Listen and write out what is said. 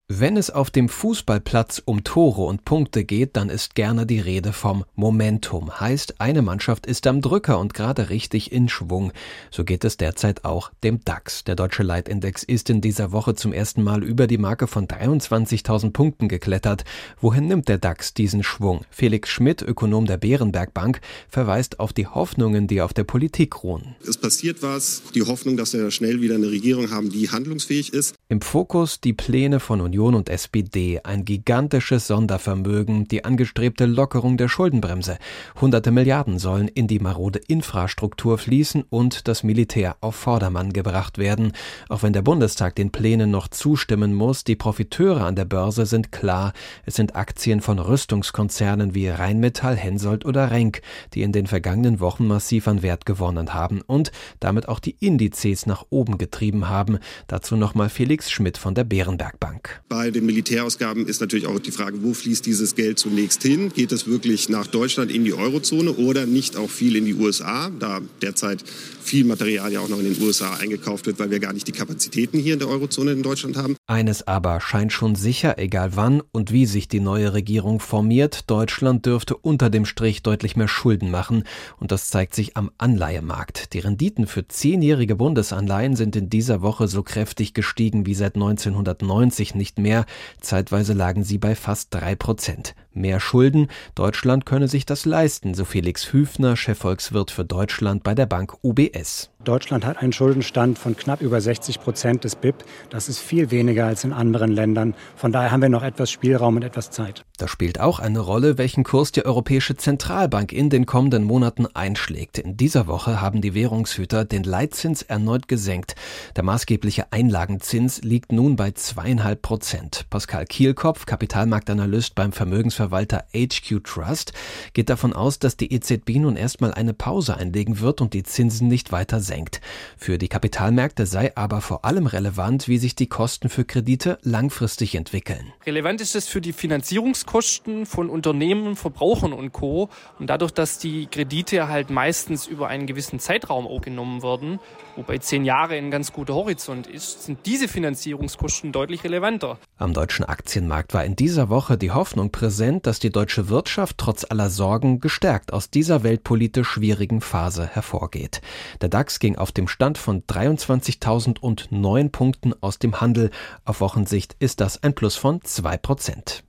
Wenn es auf dem Fußballplatz um Tore und Punkte geht, dann ist gerne die Rede vom Momentum. Heißt, eine Mannschaft ist am Drücker und gerade richtig in Schwung. So geht es derzeit auch dem DAX. Der deutsche Leitindex ist in dieser Woche zum ersten Mal über die Marke von 23.000 Punkten geklettert. Wohin nimmt der DAX diesen Schwung? Felix Schmidt, Ökonom der Berenberg Bank, verweist auf die Hoffnungen, die auf der Politik ruhen. Es passiert was, die Hoffnung, dass wir schnell wieder eine Regierung haben, die handlungsfähig ist. Im Fokus die Pläne von Union und SPD, ein gigantisches Sondervermögen, die angestrebte Lockerung der Schuldenbremse. Hunderte Milliarden sollen in die marode Infrastruktur fließen und das Militär auf Vordermann gebracht werden. Auch wenn der Bundestag den Plänen noch zustimmen muss, die Profiteure an der Börse sind klar. Es sind Aktien von Rüstungskonzernen wie Rheinmetall, Hensoldt oder Renk, die in den vergangenen Wochen massiv an Wert gewonnen haben und damit auch die Indizes nach oben getrieben haben. Dazu nochmal Felix Schmidt von der Berenberg Bank. Bei den Militärausgaben ist natürlich auch die Frage, wo fließt dieses Geld zunächst hin? Geht es wirklich nach Deutschland in die Eurozone oder nicht auch viel in die USA, da derzeit viel Material ja auch noch in den USA eingekauft wird, weil wir gar nicht die Kapazitäten hier in der Eurozone in Deutschland haben. Eines aber scheint schon sicher, egal wann und wie sich die neue Regierung formiert, Deutschland dürfte unter dem Strich deutlich mehr Schulden machen und das zeigt sich am Anleihemarkt. Die Renditen für 10-jährige Bundesanleihen sind in dieser Woche so kräftig gestiegen wie seit 1990 nicht mehr. Zeitweise lagen sie bei fast 3%. Mehr Schulden, Deutschland könne sich das leisten, so Felix Hüfner, Chefvolkswirt für Deutschland bei der Bank UBS. Deutschland hat einen Schuldenstand von knapp über 60% des BIP. Das ist viel weniger als in anderen Ländern. Von daher haben wir noch etwas Spielraum und etwas Zeit. Da spielt auch eine Rolle, welchen Kurs die Europäische Zentralbank in den kommenden Monaten einschlägt. In dieser Woche haben die Währungshüter den Leitzins erneut gesenkt. Der maßgebliche Einlagenzins liegt nun bei 2,5%. Pascal Kielkopf, Kapitalmarktanalyst beim Vermögensverwalter HQ Trust, geht davon aus, dass die EZB nun erstmal eine Pause einlegen wird und die Zinsen nicht weiter senkt. Für die Kapitalmärkte sei aber vor allem relevant, wie sich die Kosten für Kredite langfristig entwickeln. Relevant ist es für die Finanzierungskosten von Unternehmen, Verbrauchern und Co. Und dadurch, dass die Kredite halt meistens über einen gewissen Zeitraum auch genommen werden, wobei 10 Jahre ein ganz guter Horizont ist, sind diese Finanzierungskosten deutlich relevanter. Am deutschen Aktienmarkt war in dieser Woche die Hoffnung präsent, dass die deutsche Wirtschaft trotz aller Sorgen gestärkt aus dieser weltpolitisch schwierigen Phase hervorgeht. Der DAX ging auf dem Stand von 23.009 Punkten aus dem Handel. Auf Wochensicht ist das ein Plus von 2%.